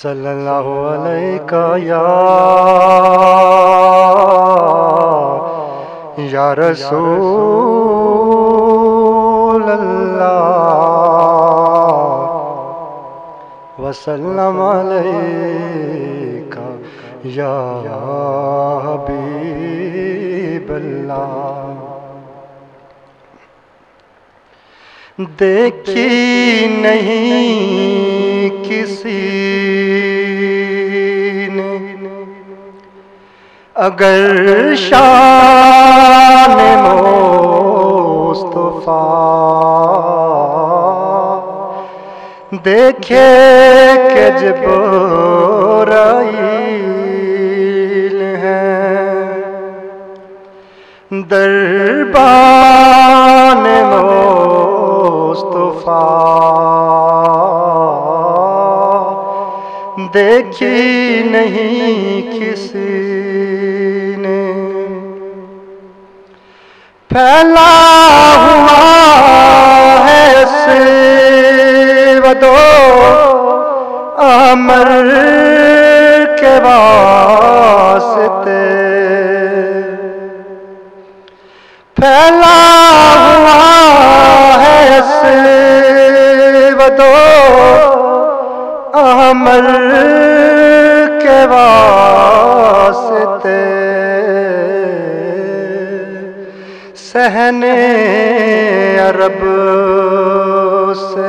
صلی اللہ علیہ یا رسول اللہ وسلم علیک یا حبیب اللہ۔ دیکھی نہیں کسی نے اگر شان مصطفیٰ، دیکھے کہ جبرائیل ہے دربان مصطفیٰ، دیکھی نہیں کسی نے۔ پھیلا ہوا ہے سود و امر کے واسطے، پھیلا ہوا ہے سود و امر کے واسطے، صحن عرب سے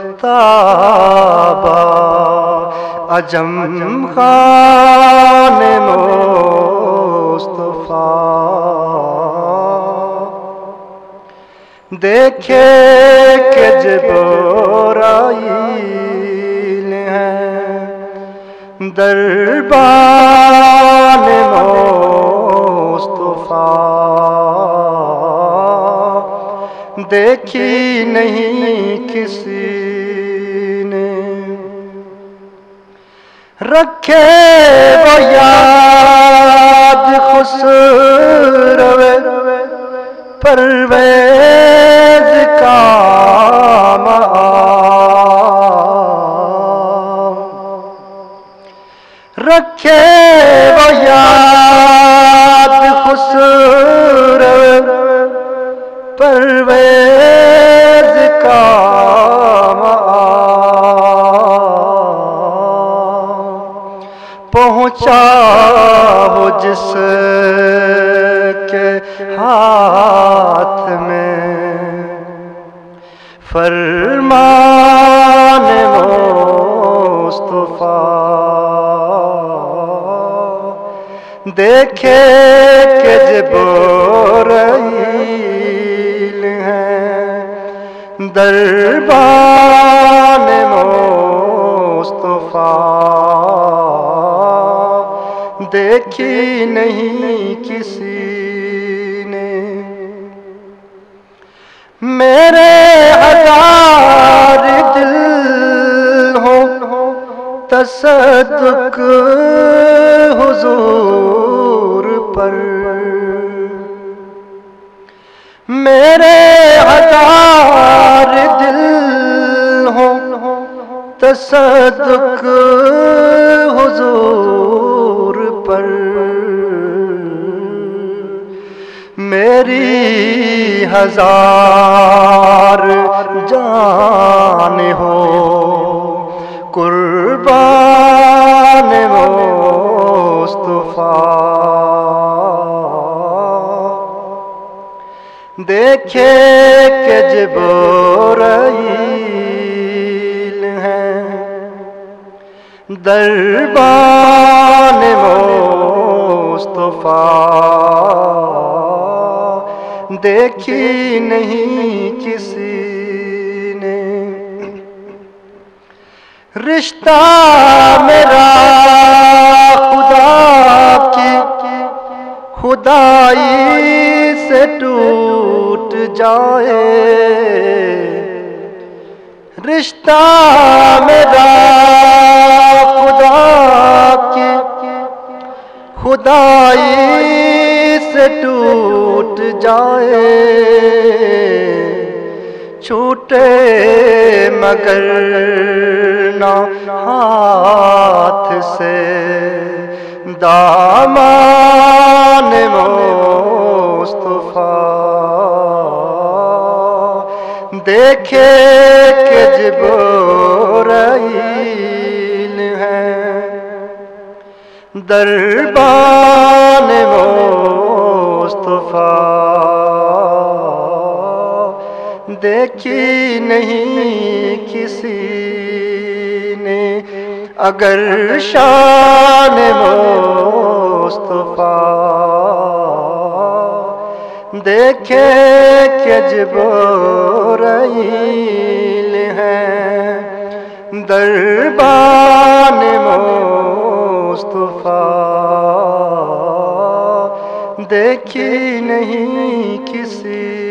تابا عجم خان مصطفیٰ، دیکھے کہ جبرائیل ہے دربان مصطفیٰ، دیکھی نہیں کسی نے۔ رکھے وہ یاد خسرو پرویز کا مآب، رکھے وہ یاد خسرو پرویز کا مآب، پہنچا ہو جس کے ہاتھ میں فرمان مصطفیٰ، دیکھے کہ جبرائیل ہے دربان مصطفیٰ، دیکھی نہیں کسی نے۔ میرے ہزار دل ہوں تصدق حضور پر، میرے ہزار دل ہوں تصدق حضور پر، میری ہزار جان ہو قربان مصطفیٰ، دیکھے کہ جبرائیل ہے دربان مصطفیٰ، دیکھی نہیں کسی نے۔ رشتہ میرا خدا کی خدائی سے ٹوٹ جائے، رشتہ میرا خدا کی خدائی سے ٹوٹ جائے، چھوٹے مگر نہ ہاتھ سے دامان مصطفیٰ دیکھے کہ جبرائیل ہے دربان مصطفیٰ دیکھی نہیں کسی نے اگر شان مصطفیٰ دیکھے کہ جبرائیل ہے دربان مصطفیٰ دیکھی نہیں کسی